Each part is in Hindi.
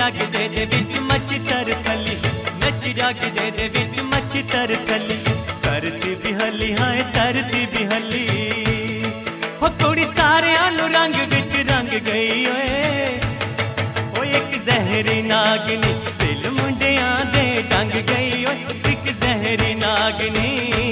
जागदे दे विच मच तरफली, नच जागदे दे विच मच तरफली, धरती भी हली हाय धरती भी हली। हो कुड़ी सारियां नू रंग विच रंग गई ओए, ओ एक जहरी नागनी दिल मुंडियां दे डंग गई ओए, एक जहरी नागनी।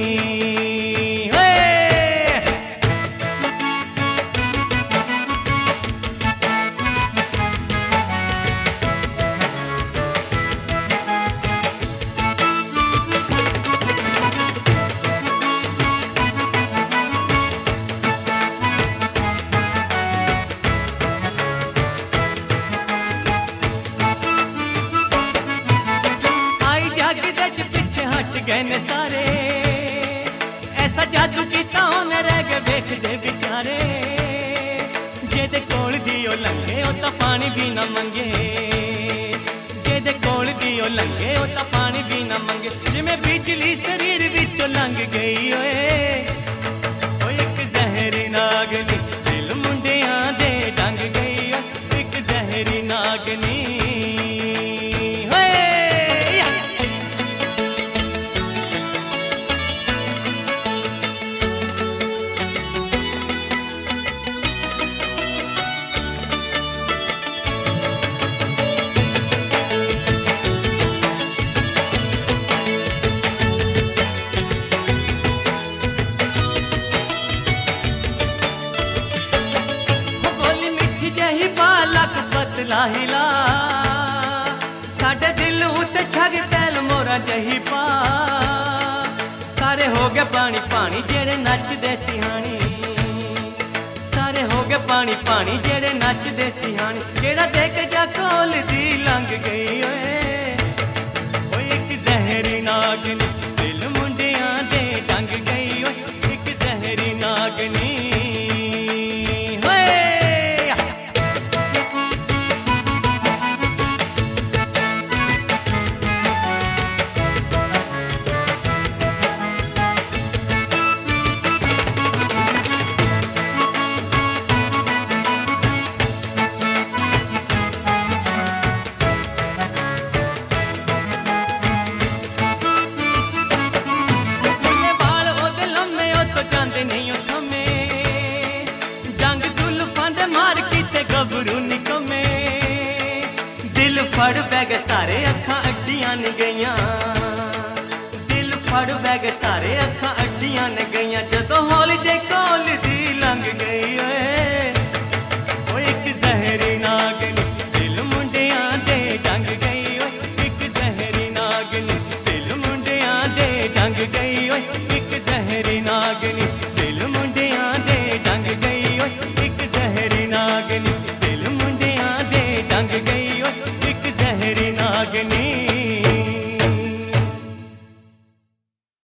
गए सारे ऐसा जादू किता उन्हें रह गए वेखदे बेचारे, जेदे कोल दी ओ लंघे ओ तां पानी भी ना मंगे, जेदे कोल दी ओ लंघे ओ तां पानी भी ना मंगे, जिवें बिजली शरीर विचों लंघ गई ओए, ओ एक जहरी नागनी दिल मुंडियां दे डंग गई ओए, एक जहरी नागनी। हिला साडे दिल उते छग तैल मोरा जही पा, सारे हो गए पानी पानी जेड़े नचदे सिहानी, सारे हो गए पानी पानी जेड़े नचदे सिहानी, केड़ा देख जा कोल दी लंघ गई ओए, ओ एक जहरी नागनी दिल मुंडियां दे डंग गई ओए, एक जहरी नागनी। दिल फड़ बैग सारे अखां अड्डियां न गईयां, दिल फड़ बैग सारे अखां अड्डियां न